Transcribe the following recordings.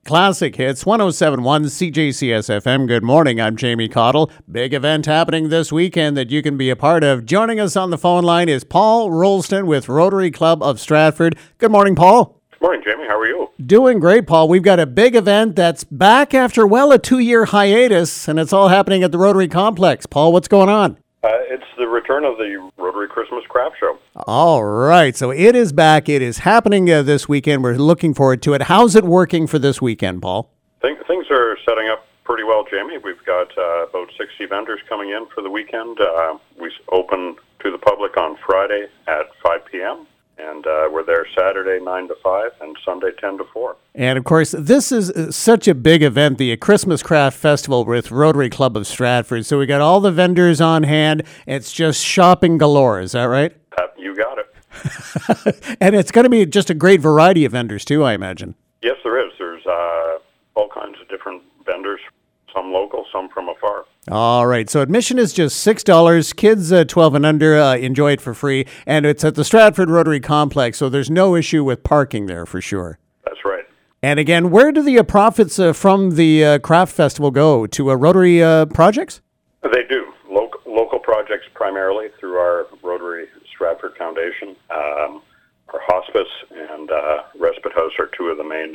Classic Hits, 107.1 CJCS FM. Good morning, I'm Jamie Cottle. Big event happening this weekend that you can be a part of. Joining us on the phone line is Paul Rolston with Rotary Club of Stratford. Good morning, Paul. Good morning, Jamie. How are you? Doing great, Paul. We've got a big event that's back after, a 2-year hiatus, and it's all happening at the Rotary Complex. Paul, what's going on? It's the return of the Rotary Christmas Craft Show. All right. So it is back. It is happening this weekend. We're looking forward to it. How's it working for this weekend, Paul? Things are setting up pretty well, Jamie. We've got about 60 vendors coming in for the weekend. We open to the public on Friday at 5 p.m., and we're there Saturday 9 to 5 and Sunday 10 to 4. And, of course, this is such a big event, the Christmas Craft Festival with Rotary Club of Stratford. So we got all the vendors on hand. It's just shopping galore. Is that right? You got it. And it's going to be just a great variety of vendors, too, I imagine. Yes, there is. There's all kinds of different vendors, some local, some from afar. All right. So admission is just $6. Kids 12 and under enjoy it for free. And it's at the Stratford Rotary Complex, so there's no issue with parking there for sure. That's right. And again, where do the profits from the craft festival go? To Rotary projects? They do. Local projects primarily through our Rotary Stratford Foundation. Our hospice and respite house are two of the main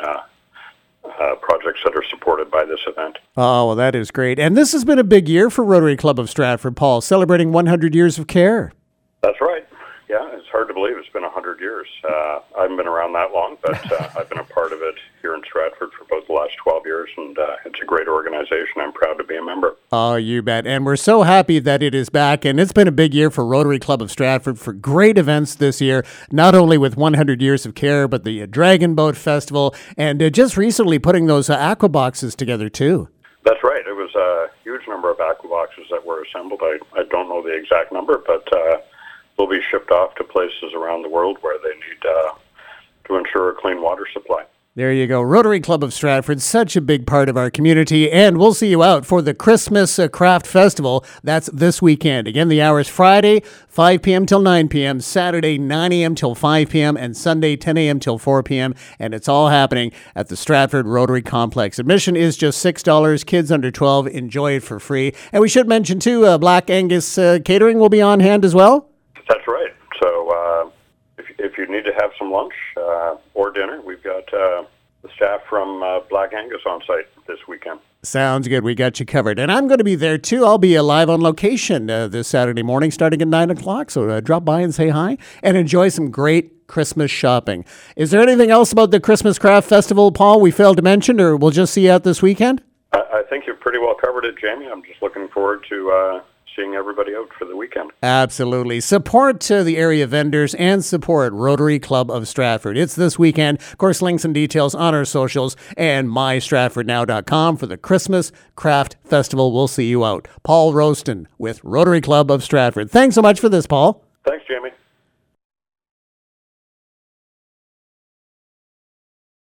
projects that are supported by this event. Oh, well, that is great. And this has been a big year for Rotary Club of Stratford, Paul, celebrating 100 years of care. That's right. Yeah, it's hard to believe it's been 100 years. I haven't been around that long, but I've been a part of it here in Stratford for about the last 12 years, and it's a great organization. I'm proud to be a member. Oh, you bet. And we're so happy that it is back, and it's been a big year for Rotary Club of Stratford for great events this year, not only with 100 years of care, but the Dragon Boat Festival, and just recently putting those aqua boxes together, too. That's right. It was a huge number of aqua boxes that were assembled. I don't know the exact number, but will be shipped off to places around the world where they need to ensure a clean water supply. There you go. Rotary Club of Stratford, such a big part of our community, and we'll see you out for the Christmas Craft Festival. That's this weekend. Again, the hours Friday, 5 p.m. till 9 p.m., Saturday, 9 a.m. till 5 p.m., and Sunday, 10 a.m. till 4 p.m., and it's all happening at the Stratford Rotary Complex. Admission is just $6. Kids under 12 enjoy it for free. And we should mention, too, Black Angus Catering will be on hand as well. That's right. So if you need to have some lunch or dinner, we've got the staff from Black Angus on site this weekend. Sounds good. We got you covered. And I'm going to be there, too. I'll be live on location this Saturday morning starting at 9 o'clock. So drop by and say hi and enjoy some great Christmas shopping. Is there anything else about the Christmas Craft Festival, Paul, we failed to mention, or we'll just see you out this weekend? I think you've pretty well covered it, Jamie. I'm just looking forward to seeing everybody out for the weekend. Absolutely. Support the area vendors and support Rotary Club of Stratford. It's this weekend. Of course, links and details on our socials and mystratfordnow.com for the Christmas Craft Festival. We'll see you out. Paul Rolston with Rotary Club of Stratford. Thanks so much for this, Paul. Thanks, Jamie.